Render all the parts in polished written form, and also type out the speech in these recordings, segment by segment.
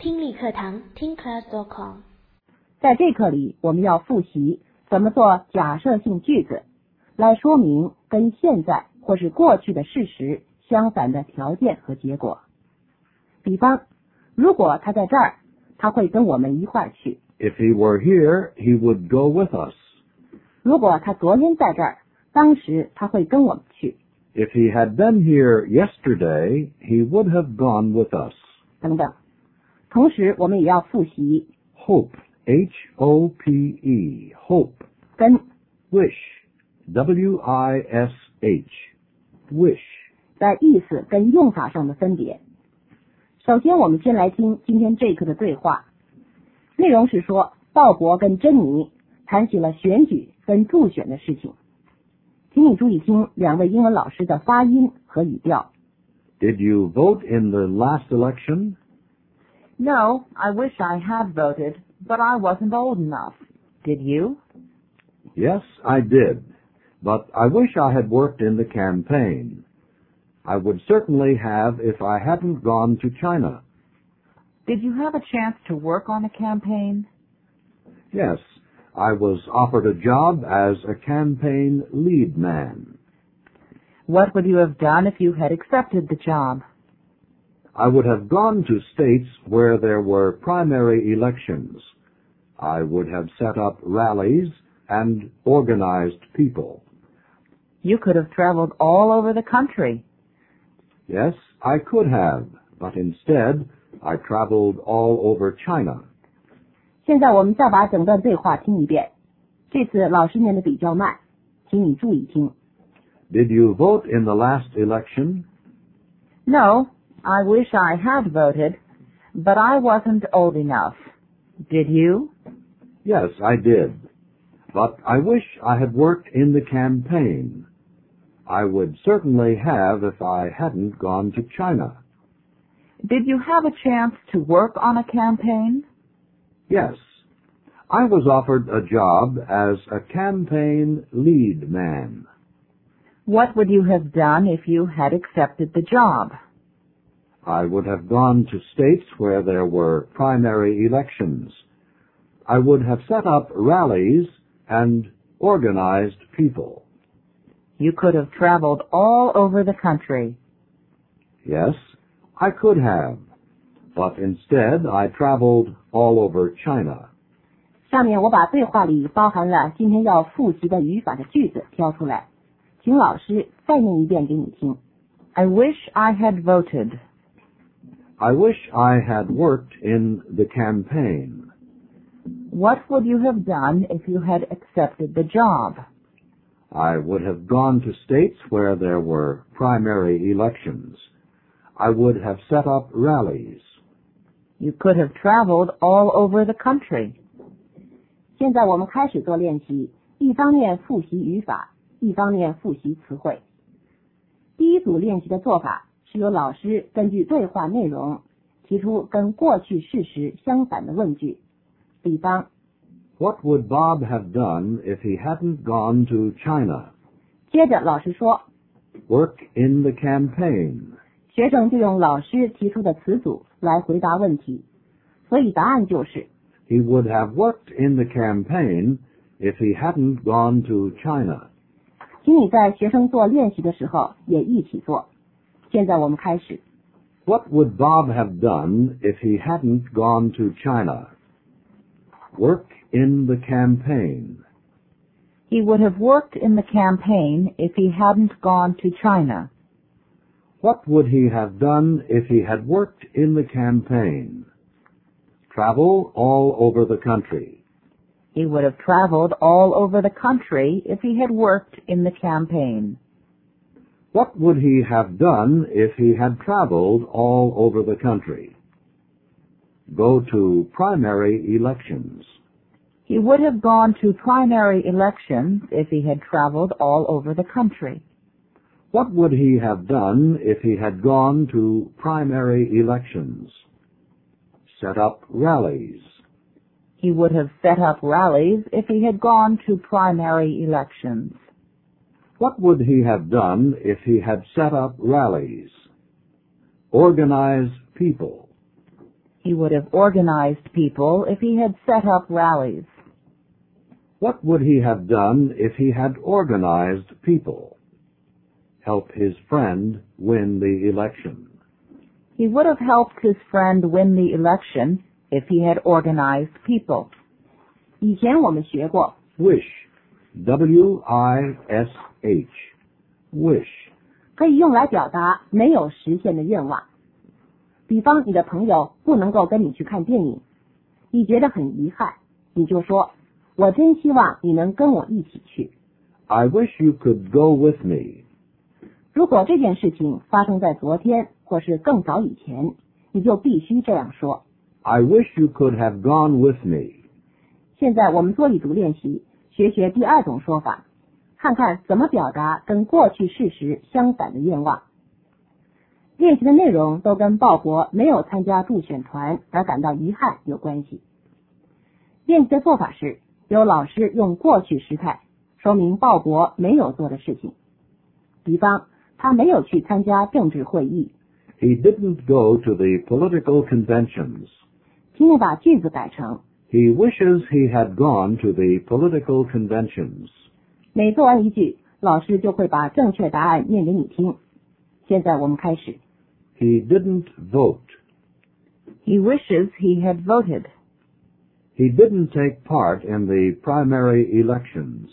听力课堂听 class.com。 在这课里，我们要复习怎么做假设性句子，来说明跟现在或是过去的事实相反的条件和结果。比方，如果他在这儿，他会跟我们一块儿去。 If he were here, he would go with us. 如果他昨天在这儿，当时他会跟我们去。 If he had been here yesterday, he would have gone with us. 等等。同时，我们也要复习 Hope, H-O-P-E, hope. 跟 Wish, W-I-S-H, wish. 在意思跟用法上的分别。首先，我们先来听今天这一课的对话。内容是说，鲍勃跟珍妮谈起了选举跟助选的事情。请你注意听两位英文老师的发音和语调。 Did you vote in the last election? No, I wish I had voted, but I wasn't old enough. Did you? Yes, I did. But I wish I had worked in the campaign. I would certainly have if I hadn't gone to China. Did you have a chance to work on a campaign? Yes, I was offered a job as a campaign lead man. What would you have done if you had accepted the job? I would have gone to states where there were primary elections. I would have set up rallies and organized people. You could have traveled all over the country. Yes, I could have, but instead, I traveled all over China. 现在我们再把整段对话听一遍，这次老师念的比较慢，请你注意听。 Did you vote in the last election? No, I wish I had voted, but I wasn't old enough. Did you? Yes, I did. But I wish I had worked in the campaign. I would certainly have if I hadn't gone to China. Did you have a chance to work on a campaign? Yes. I was offered a job as a campaign lead man. What would you have done if you had accepted the job? I would have gone to states where there were primary elections. I would have set up rallies and organized people. You could have traveled all over the country. Yes, I could have, but instead I traveled all over China. 下面我把对话里包含了今天要复习的语法的句子挑出来，请老师再念一遍给你听。 I wish I had voted. I wish I had worked in the campaign. What would you have done if you had accepted the job? I would have gone to states where there were primary elections. I would have set up rallies. You could have traveled all over the country. 现在我们开始做练习，一方面复习语法，一方面复习词汇。第一组练习的做法是由老师根据对话内容提出跟过去事实相反的问句。比方 What would Bob have done if he hadn't gone to China? 接着老师说 Work in the campaign. 学生就用老师提出的词组来回答问题，所以答案就是 He would have worked in the campaign if he hadn't gone to China. 请你在学生做练习的时候也一起做。现在我们开始。 What would Bob have done if he hadn't gone to China? Work in the campaign. He would have worked in the campaign if he hadn't gone to China. What would he have done if he had worked in the campaign? Travel all over the country. He would have traveled all over the country if he had worked in the campaign. What would he have done if he had traveled all over the country? Go to primary elections. He would have gone to primary elections if he had traveled all over the country. What would he have done if he had gone to primary elections? Set up rallies. He would have set up rallies if he had gone to primary elections. What would he have done if he had set up rallies? Organize people. He would have organized people if he had set up rallies. What would he have done if he had organized people? Help his friend win the election. He would have helped his friend win the election if he had organized people. 以前我们学过 Wish. W-I-S-H. Wish. 可以用来表达没有实现的愿望。比方你的朋友不能够跟你去看电影，你觉得很遗憾，你就说我真希望你能跟我一起去。 I wish you could go with me. 如果这件事情发生在昨天或是更早以前，你就必须这样说。 I wish you could have gone with me. 现在我们做一组练习，学学第二种说法，看看怎么表达跟过去事实相反的愿望。练习的内容都跟鲍勃没有参加助选团而感到遗憾有关系。练习的做法是由老师用过去时态说明鲍勃没有做的事情，比方他没有去参加政治会议。 He didn't go to the political conventions. 请你把句子改成 He wishes he had gone to the political conventions. 每做完一句，老师就会把正确答案念给你听。现在我们开始。 He didn't vote. He wishes he had voted. He didn't take part in the primary elections.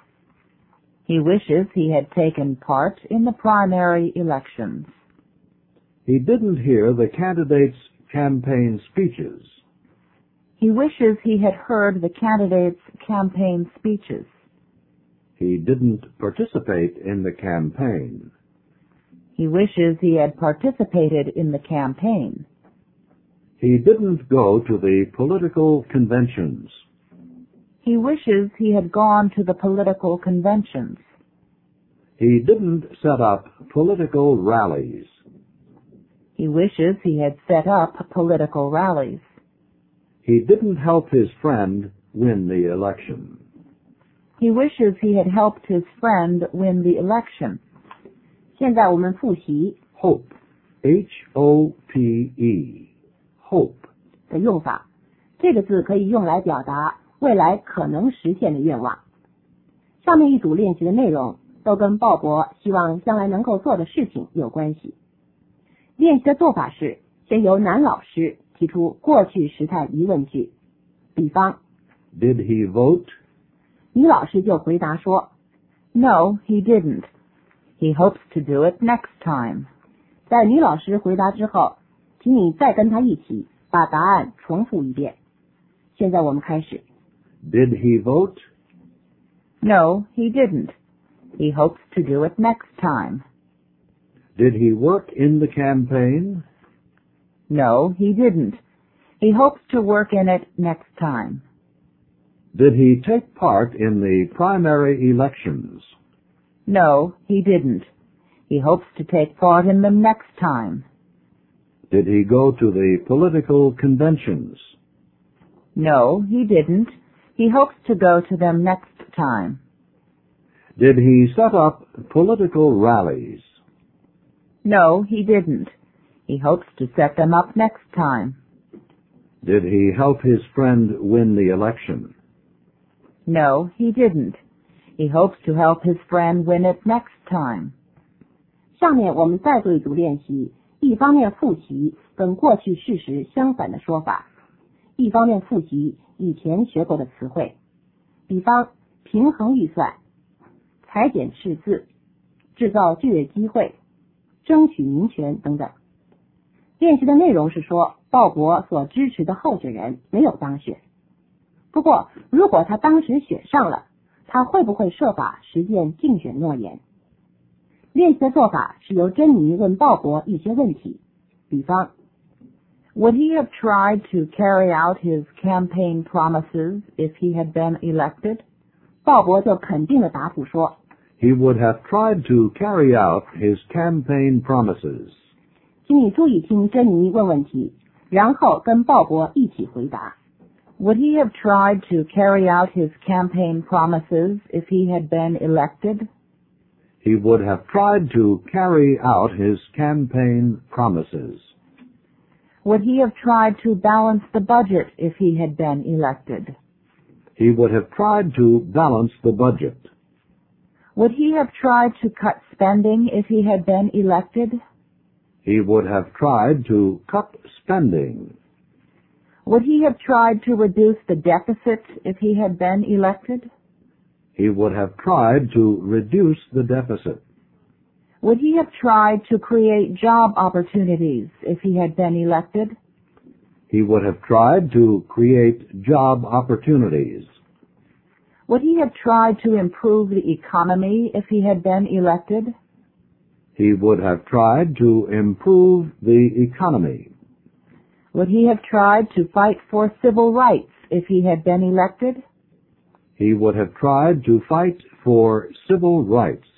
He wishes he had taken part in the primary elections. He didn't hear the candidates' campaign speeches. He wishes he had heard the candidates' campaign speeches. He didn't participate in the campaign. He wishes he had participated in the campaign. He didn't go to the political conventions. He wishes he had gone to the political conventions. He didn't set up political rallies. He wishes he had set up political rallies. He didn't help his friend win the election. He wishes he had helped his friend win the election. 现在我们复习 Hope. H-O-P-E. Hope. 的用法，这个字可以用来表达未来可能实现的愿望。上面一组练习的内容都跟鲍勃希望将来能够做的事情有关系。练习的做法是先由男老师提出过去时态疑问句，比方 Did he vote? 女老师就回答说 No, he didn't. He hopes to do it next time. 在女老师回答之后，请你再跟她一起把答案重复一遍。现在我们开始。 Did he vote? No, he didn't. He hopes to do it next time. Did he work in the campaign? No, he didn't. He hopes to work in it next time. Did he take part in the primary elections? No, he didn't. He hopes to take part in them next time. Did he go to the political conventions? No, he didn't. He hopes to go to them next time. Did he set up political rallies? No, he didn't. He hopes to set them up next time. Did he help his friend win the election? No, he didn't. He hopes to help his friend win it next time. 下面我们再做一组练习，一方面复习跟过去事实相反的说法，一方面复习以前学过的词汇，比方平衡预算、裁减赤字、制造就业机会、争取民权等等。练习的内容是说，鲍勃所支持的候选人没有当选。不过，如果他当时选上了，他会不会设法实践竞选诺言？练习的做法是由珍妮问鲍勃一些问题，比方 Would he have tried to carry out his campaign promises if he had been elected? 鲍勃就肯定的答复说 He would have tried to carry out his campaign promises. 请你注意听珍妮问问题，然后跟鲍勃一起回答。 Would he have tried to carry out his campaign promises if he had been elected? He would have tried to carry out his campaign promises. Would he have tried to balance the budget if he had been elected? He would have tried to balance the budget. Would he have tried to cut spending if he had been elected? He would have tried to cut spending. Would he have tried to reduce the deficit if he had been elected? He would have tried to reduce the deficit. Would he have tried to create job opportunities if he had been elected? He would have tried to create job opportunities. Would he have tried to improve the economy if he had been elected? He would have tried to improve the economy. Would he have tried to fight for civil rights if he had been elected? He would have tried to fight for civil rights.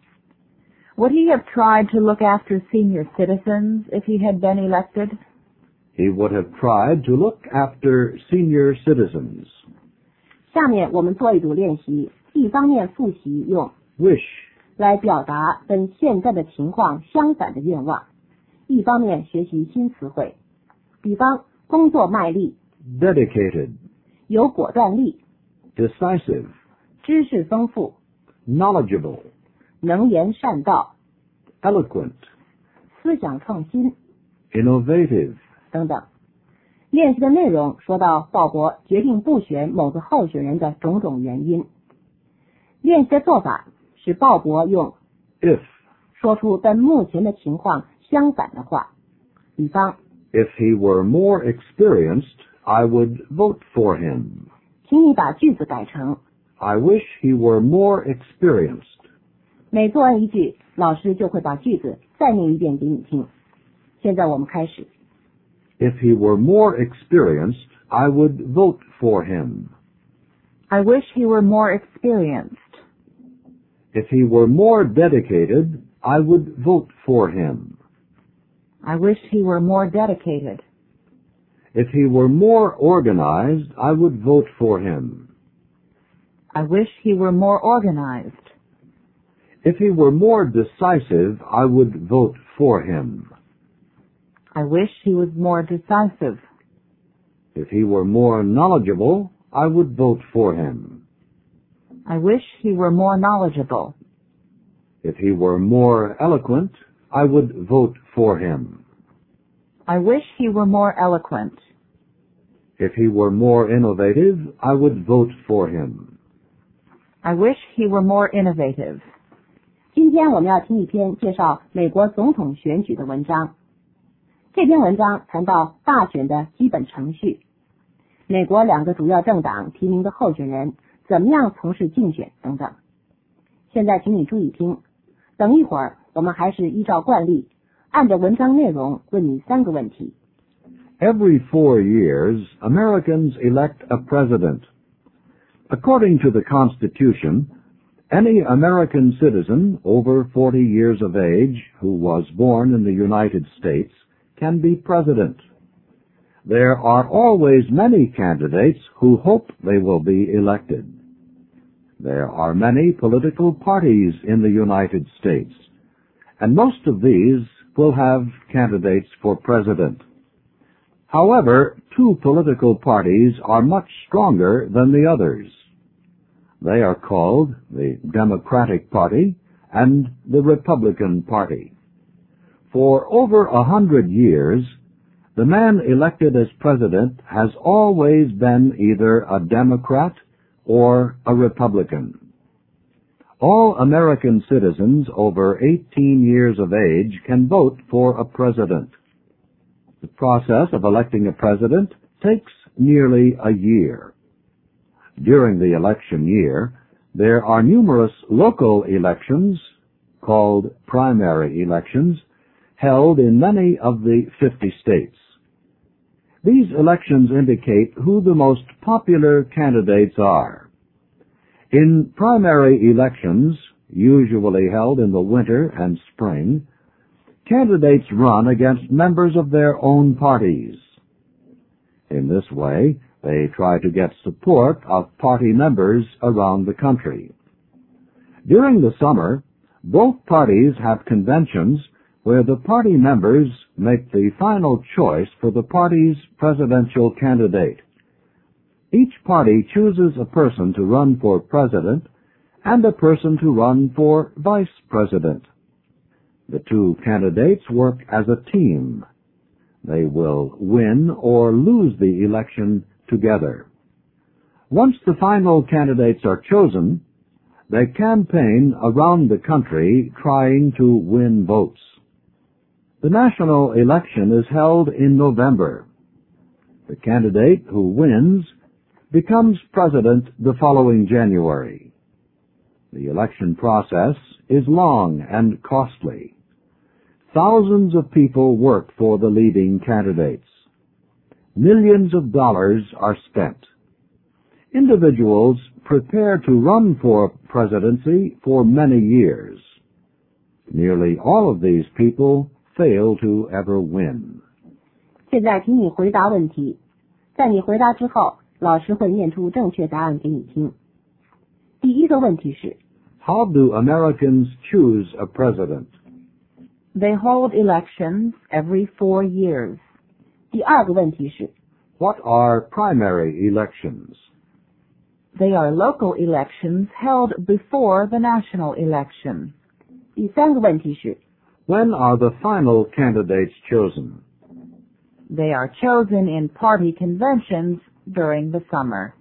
Would he have tried to look after senior citizens if he had been elected? He would have tried to look after senior citizens. 下面我们做一组练习，一方面复习用 Wish, 来表达跟现在的情况相反的愿望，一方面学习新词汇。比方工作卖力， dedicated, 有果断力， decisive, 知识丰富， knowledgeable, 能言善道， eloquent, 思想创新 innovative. 等等。练习的内容说到鲍勃决定不选某个候选人的种种原因。练习的做法是鲍勃用 If, 说出跟目前的情况相反的话。比方， if he were more experienced, I would vote for him. 请你把句子改成 I wish he were more experienced. 每做完一句，老师就会把句子再念一遍给你听。现在我们开始。 If he were more experienced, I would vote for him. I wish he were more experienced. If he were more dedicated, I would vote for him. I wish he were more dedicated. If he were more organized, I would vote for him. I wish he were more organized. If he were more decisive, I would vote for him. I wish he was more decisive. If he were more knowledgeable, I would vote for him. I wish he were more knowledgeable. If he were more eloquent, I would vote for him. I wish he were more eloquent. If he were more innovative, I would vote for him. I wish he were more innovative. 今天我们要听一篇介绍美国总统选举的文章。这篇文章谈到大选的基本程序，美国两个主要政党提名的候选人怎么样从事竞选等等。现在请你注意听，等一会儿我们还是依照惯例，按照文章内容问你3个问题。 Every 4 years, Americans elect a president. According to the Constitution, any American citizen over 40 years of age who was born in the United States can be president. There are always many candidates who hope they will be elected. There are many political parties in the United States, and most of these will have candidates for president. However, 2 political parties are much stronger than the others. They are called the Democratic Party and the Republican Party. For over 100 years, the man elected as president has always been either a Democrat or a Republican. All American citizens over 18 years of age can vote for a president. The process of electing a president takes nearly a year. During the election year, there are numerous local elections, called primary elections, held in many of the 50 states. These elections indicate who the most popular candidates are. In primary elections, usually held in the winter and spring, candidates run against members of their own parties. In this way, they try to get support of party members around the country. During the summer, both parties have conventions where the party members make the final choice for the party's presidential candidate. Each party chooses a person to run for president and a person to run for vice president. The two candidates work as a team. They will win or lose the election together. Once the final candidates are chosen, they campaign around the country trying to win votes. The national election is held in November. The candidate who wins becomes president the following January. The election process is long and costly. Thousands of people work for the leading candidates. Millions of dollars are spent. Individuals prepare to run for presidency for many years. Nearly all of these people fail to ever win. 现在请你回答问题，在你回答之后，老师会念出正确答案给你听。第一个问题是 How do Americans choose a president? They hold elections every 4 years. 第二个问题是 What are primary elections? They are local elections held before the national election. 第三个问题是 When are the final candidates chosen? They are chosen in party conventions during the summer.